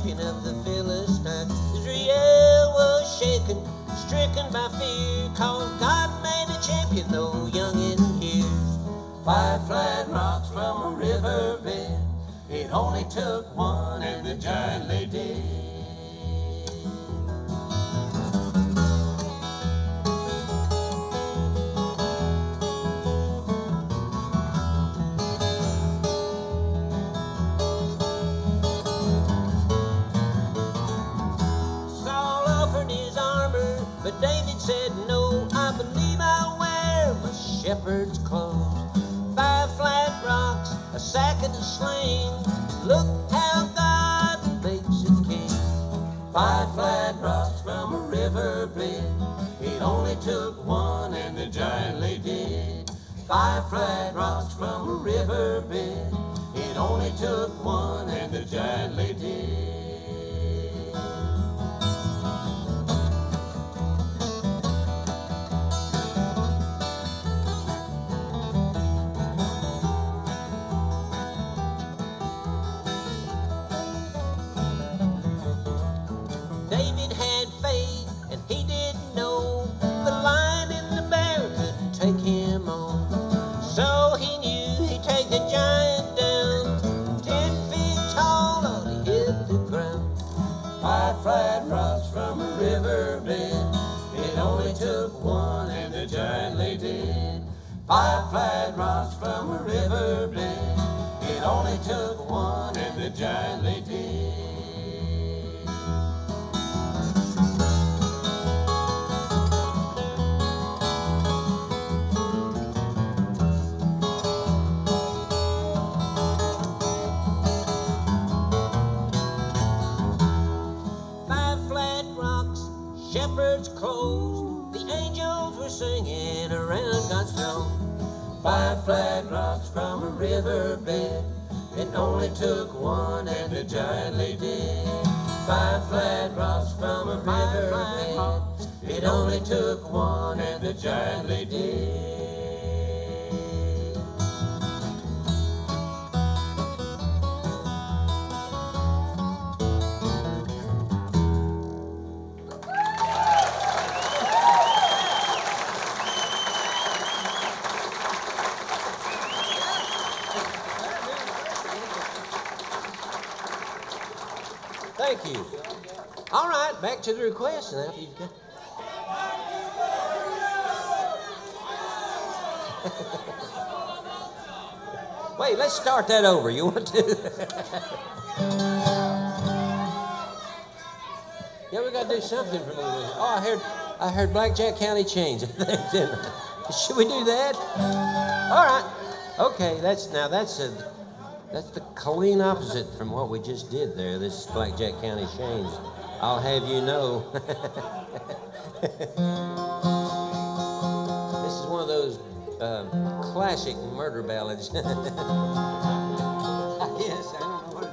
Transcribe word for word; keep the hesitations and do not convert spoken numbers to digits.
champion of the Philistines. Israel was shaken, stricken by fear, cause God made a champion, though young in years. Five flat rocks from a riverbed, it only took one and the giant lay dead. Saul offered his armor, but David said no. I believe I'll wear my shepherd's clothes. Five flat rocks, a sack and a sling. Look how God makes a king. Five flat rocks from a riverbed, it only took one and the giant lay dead. Five flat rocks from a riverbed, it only took one and the giant lay dead. David had faith, and he didn't know the lion and the bear couldn't take him on. So he knew he'd take the giant down, ten feet tall, or he hit the ground. Five flat rocks from a riverbed, it only took one and the giant lay dead. Five flat rocks from a riverbed, it only took one and the giant lay dead. Shepherds clothes, the angels were singing around God's throne. Five flat rocks from a riverbed, it only took one and the giant lay dead. Five flat rocks from a riverbed, it only took one and the giant lay dead. Thank you. All right, back to the request now. If you've got... Wait, let's start that over. You want to? Yeah, we got to do something for me. Oh, I heard, I heard Blackjack County Chains. Should we do that? All right. Okay, that's now that's a. That's the clean opposite from what we just did there, this Blackjack County Chains. I'll have you know. This is one of those uh, classic murder ballads. Yes, I don't know what